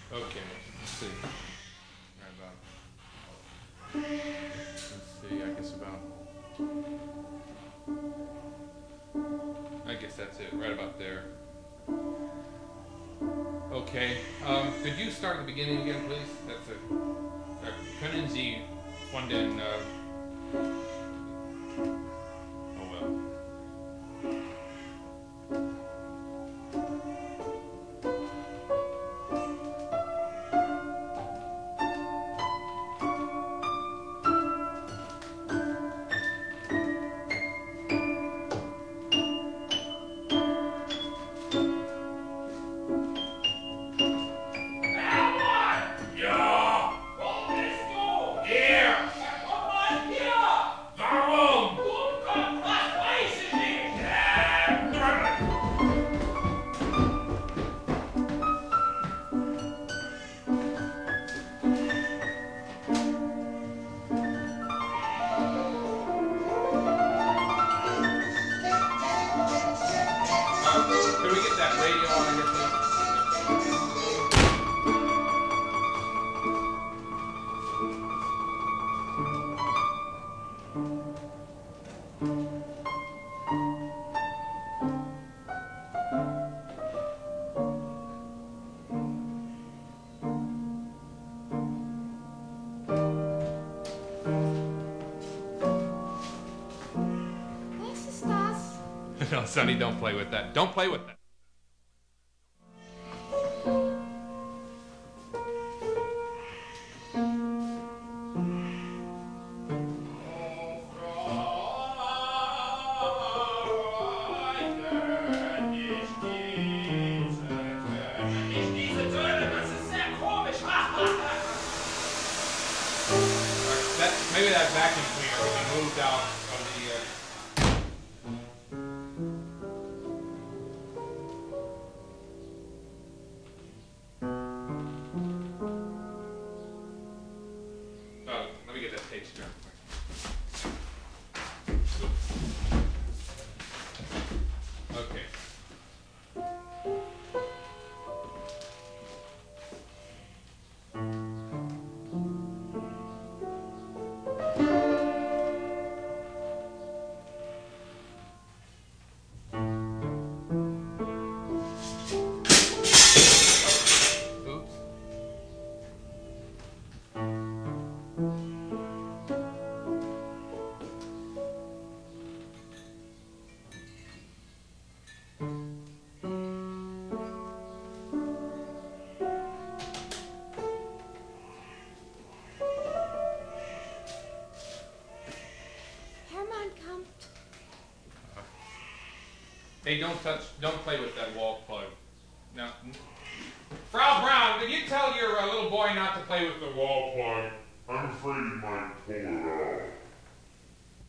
Okay, let's see. Right about. Let's see. I guess about. I guess that's it. Right about there. Okay. Could you start at the beginning again, please? That's it. Können Sie von den. Oh well. Could we get that radio on here, Was ist das? please? No, Sonny, don't play with that. Don't play with that. Maybe that vacuum cleaner could be moved out of the. Oh, let me get that tape strap. Okay. Oops. Hermann kommt. Hey, don't play with that wall plug. Now, Frau Brown, did you tell your little boy not to play with the wall plug? I'm afraid he might pull it out.